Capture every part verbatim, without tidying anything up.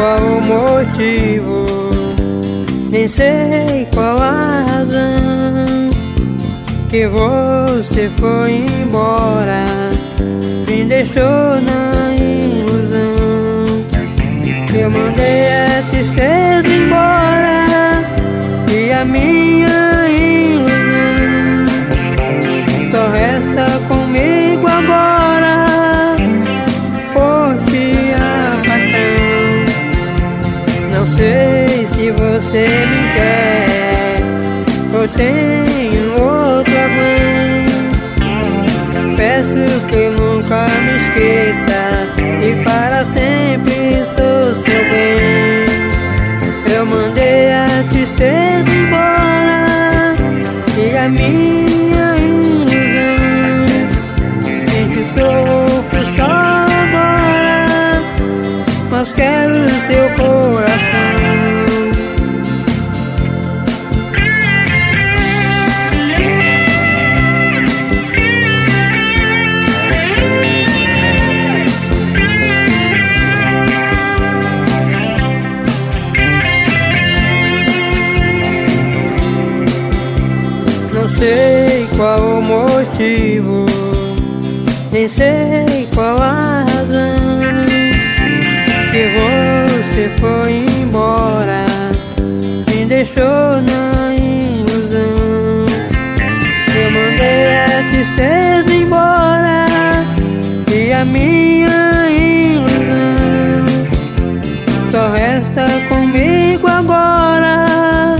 qual o motivo, nem sei qual a razão que você foi embora, me deixou na ilusão. Eu mandei a tristeza embora e a minha ilusão só resta comigo agora, porque a paixão. Não sei se você me quer, eu tenho outra mãe. Peço que nunca me esqueça e para sempre sou seu bem. Eu mandei a tristeza embora e a minha ilusão. Sinto sofro só agora, mas quero seu coração. Não sei qual o motivo, nem sei qual a razão que você foi embora, me deixou na ilusão. Eu mandei a tristeza embora e a minha ilusão só resta comigo agora,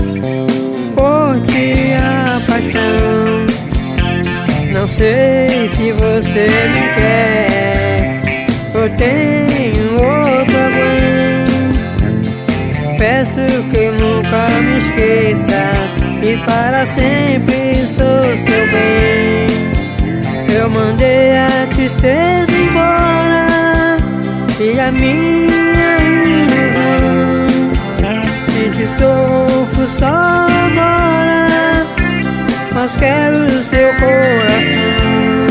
porque a paixão. Não sei se você me quer, eu tenho outra mãe. Peço que nunca me esqueça e para sempre sou seu bem. Eu mandei a tristeza embora e a minha ilusão. Sinto sofro só agora, mas quero seu coração.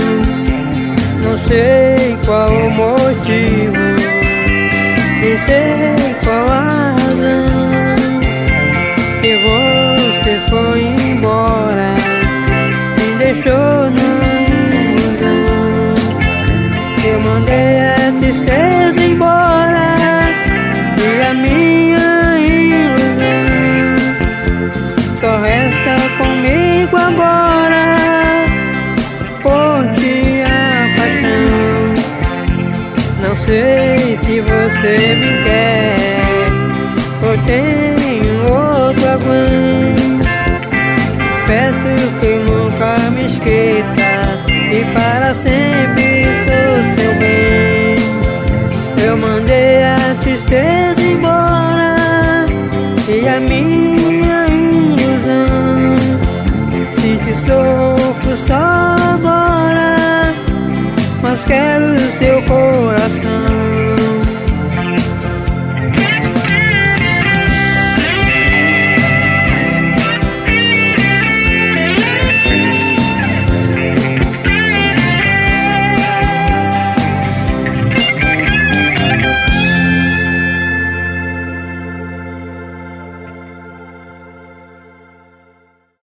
Não sei qual o motivo, nem sei qual a razão que você foi embora, me deixou na ilusão. Eu mandei a tristeza embora e a minha ilusão só resta comigo agora, porque a paixão. Não sei se você me quer, eu tenho outra mãe. Peço que nunca me esqueça e para sempre sou seu bem. Eu mandei a tristeza embora e a minha ilusão. Sinto sofro só agora, mas quero seu coração.